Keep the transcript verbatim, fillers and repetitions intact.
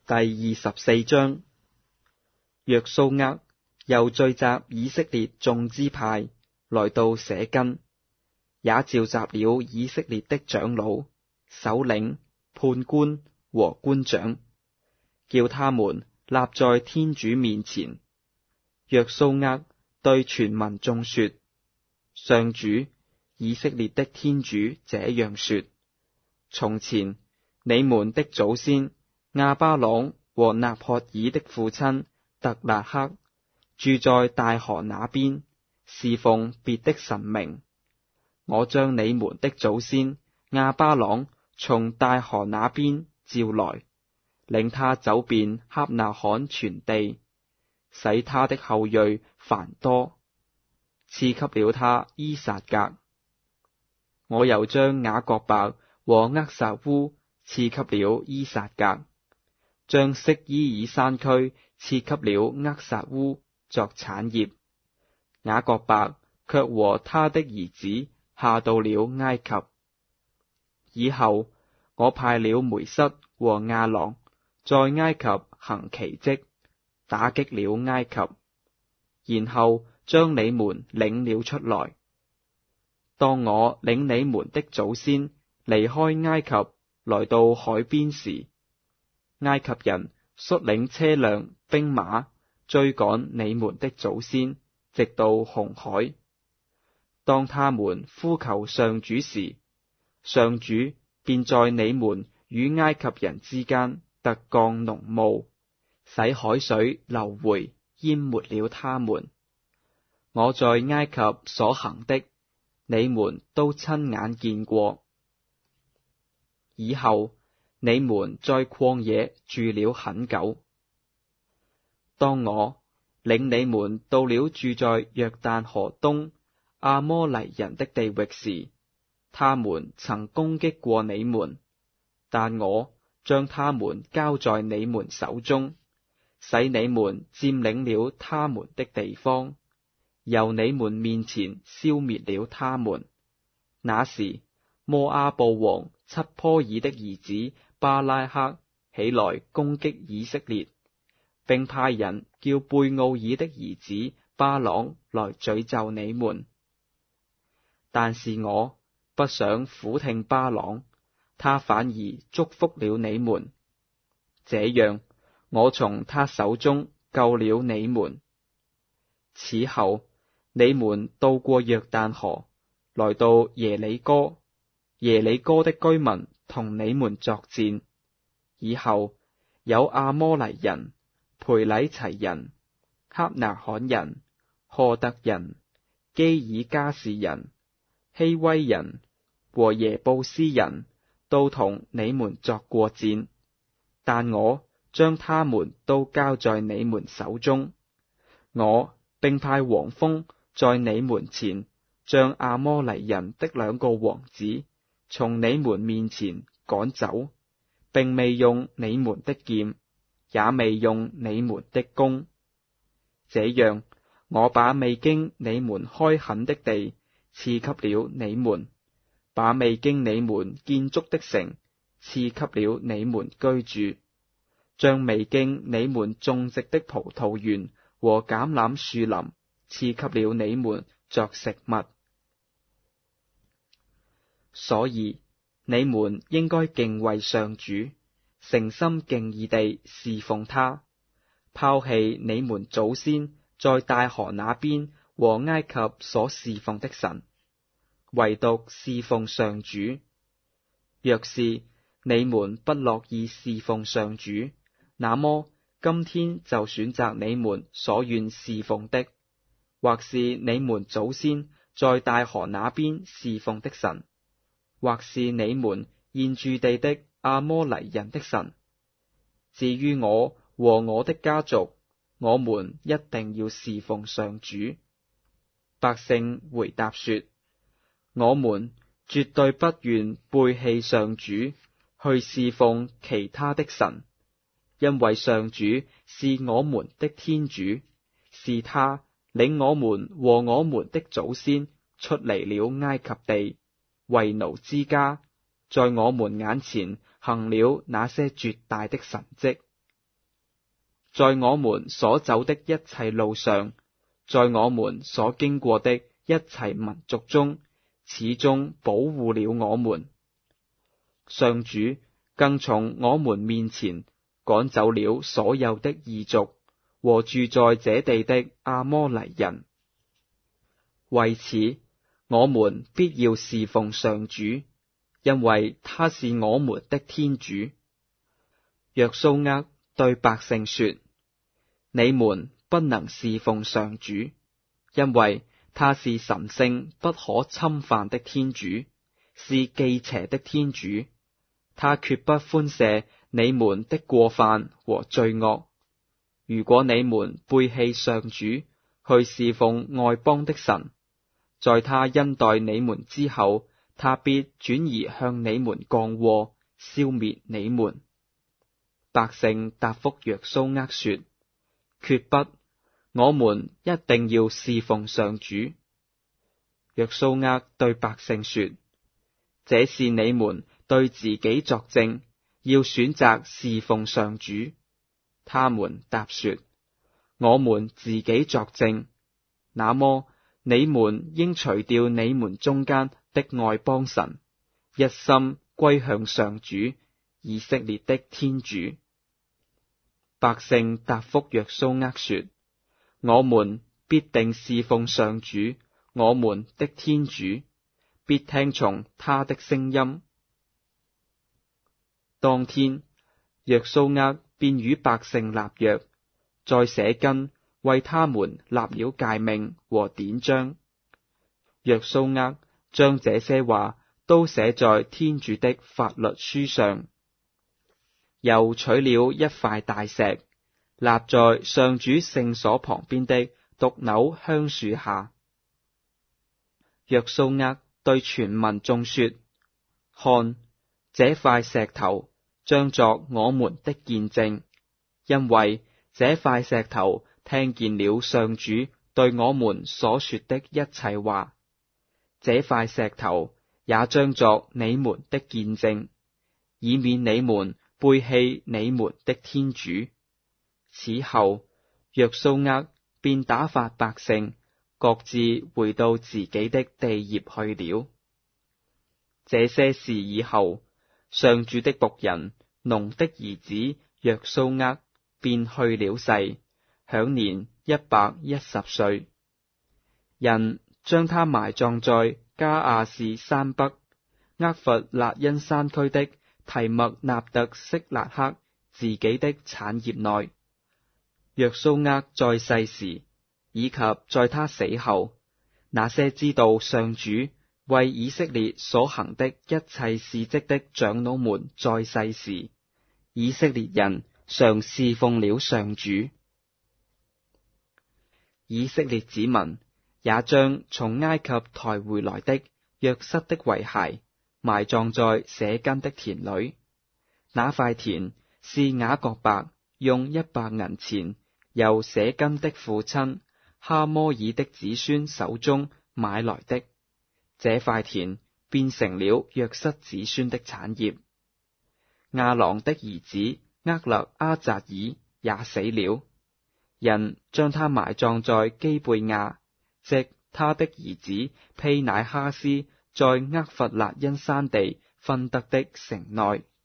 第二十四章。約蘇厄又聚集以色列眾支派，來到舍根，也召集了以色列的長老、首領、判官和官長，叫他們立在天主面前。約蘇厄對全民眾說：上主，以色列的天主這樣說：從前你們的祖先亞巴郎和納曷爾的父親特辣克住在大河那邊，侍奉別的神明。我將你們的祖先亞巴郎從大河那邊召來，領他走遍哈納罕全地，使他的後裔繁多，賜給了他依撒格。我又將雅各伯和厄撒烏賜給了依撒格，將色伊爾山區賜給了厄撒烏作產業。雅各伯卻和他的兒子下到了埃及。以後我派了梅瑟和亞郎在埃及行奇蹟，打擊了埃及，然後將你們領了出來。當我領你們的祖先離開埃及來到海邊時，埃及人率領車輛兵馬追趕你們的祖先，直到紅海。當他們呼求上主時，上主便在你們與埃及人之間特降濃霧，使海水流回，淹沒了他們。我在埃及所行的，你們都親眼見過。以後你們在曠野住了很久。當我領你們到了住在約旦河東阿摩黎人的地域時，他們曾攻擊過你們，但我將他們交在你們手中，使你們佔領了他們的地方，由你們面前消滅了他們。那時摩阿布王七波爾的兒子巴拉克起來攻擊以色列，並派人叫貝奧爾的兒子巴朗來詛咒你們。但是我不想俯聽巴朗，他反而祝福了你們，這樣我從他手中救了你們。此後你們渡過約旦河，來到耶里哥，耶里哥的居民同你們作戰。以後有阿摩黎人、培禮齊人、哈拿罕人、荷特人、基爾加士人、希威人和耶布斯人都同你們作過戰，但我將他們都交在你們手中。我並派黃蜂在你們前，將阿摩黎人的兩個王子從你們面前趕走，並未用你們的劍，也未用你們的弓。這樣，我把未經你們開墾的地賜給了你們，把未經你們建築的城賜給了你們居住，將未經你們種植的葡萄園和橄欖樹林賜給了你們作食物。所以你們應該敬畏上主，誠心敬意地侍奉他，拋棄你們祖先在大河那邊和埃及所侍奉的神，唯獨侍奉上主。若是你們不樂意侍奉上主，那麼今天就選擇你們所願侍奉的，或是你們祖先在大河那邊侍奉的神，或是你們現住地的阿摩黎人的神。至於我和我的家族，我們一定要侍奉上主。百姓回答說：我們絕對不願背棄上主，去侍奉其他的神，因為上主是我們的天主，是他領我們和我們的祖先出離了埃及地，為奴之家，在我們眼前行了那些絕大的神蹟。 在我們所走的一切路上，在我們所經過的一切民族中，始終保護了我們。上主更從我們面前趕走了所有的異族和住在這地的阿摩黎人。為此，我們必要侍奉上主，因為他是我們的天主。約蘇厄對百姓說：你們不能侍奉上主，因為他是神聖不可侵犯的天主，是忌邪的天主。他決不寬赦你們的過犯和罪惡。如果你們背棄上主，去侍奉外邦的神，在他恩待你們之後，他必轉移向你們降禍，消滅你們。百姓答覆約蘇厄說：決不，我們一定要侍奉上主。約蘇厄對百姓說：這是你們對自己作證，要選擇侍奉上主。他們答說：我們自己作證。那麼你們應除掉你們中間的外邦神，一心歸向上主，以色列的天主。百姓答覆約蘇厄說：我們必定侍奉上主，我們的天主，必聽從他的聲音。當天，約蘇厄便與百姓立約，在舍根為他們立了誡命和典章。約蘇厄將這些話都寫在天主的法律書上，又取了一塊大石，立在上主聖所旁邊的獨朽香樹下。約蘇厄對全民眾說：看，這塊石頭將作我們的見證，因為這塊石頭聽見了上主對我們所說的一切話。這塊石頭也將作你們的見證，以免你們背棄你們的天主。此後，約蘇厄便打發百姓各自回到自己的地業去了。這些事以後，上主的僕人農的兒子約蘇厄便去了世，享年一百一十歲。人將他埋葬在加亞士山北厄弗辣因山區的提默納特色辣克自己的產業內。約蘇厄在世時，以及在他死後，那些知道上主為以色列所行的一切事蹟的長老們在世時，以色列人常侍奉了上主。以色列子民也將從埃及抬回來的約瑟的遺骸埋葬在舍根的田裏。那塊田是雅各伯用一百銀錢由舍根的父親哈摩爾的子孫手中買來的。這塊田變成了約瑟子孫的產業。亞郎的兒子厄勒阿匝爾也死了，人將他埋葬在基貝亞，即他的兒子丕乃哈斯在厄弗辣因山地分得的城內。